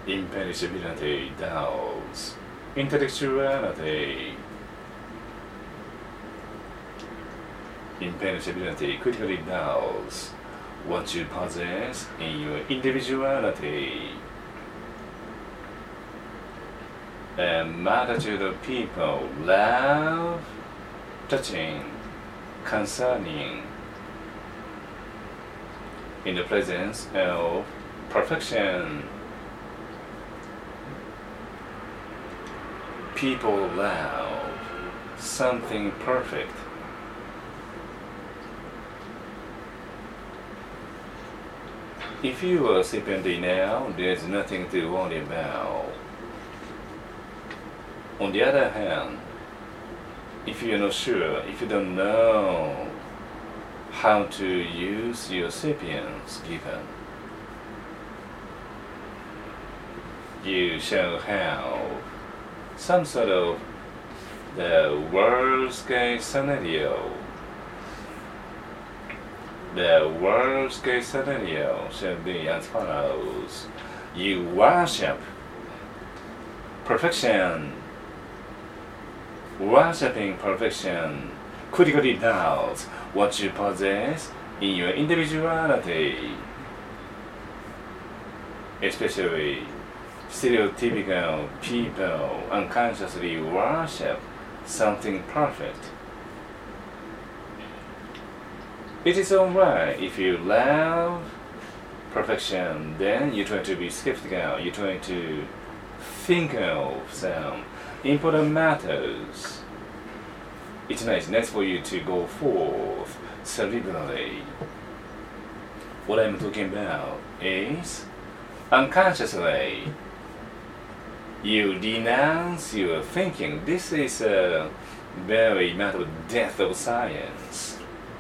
imperishability dulls intellectuality. Imperishability critically dulls what you possess in your individuality. A multitude of people love, touching, concerning, in the presence of perfection. People love something perfect. If you are sleeping now, there's nothing to worry about. On the other hand, if you're not sure, if you don't know how to use your sapience given, you shall have some sort of the worst case scenario. The worst case scenario shall be as follows. You worship perfection. Worshipping perfection critically doubts what you possess in your individuality. Especially stereotypical people unconsciously worship something perfect. It is alright if you love perfection, then you try to be skeptical, you try to think of some important matters. It's nice for you to go forth cerebrally. What I'm talking about is unconsciously you denounce your thinking. This is a very matter of death of science.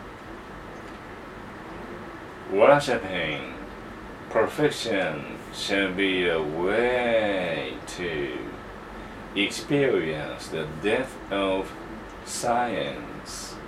Worshipping perfection shall be a way to experience the death of science.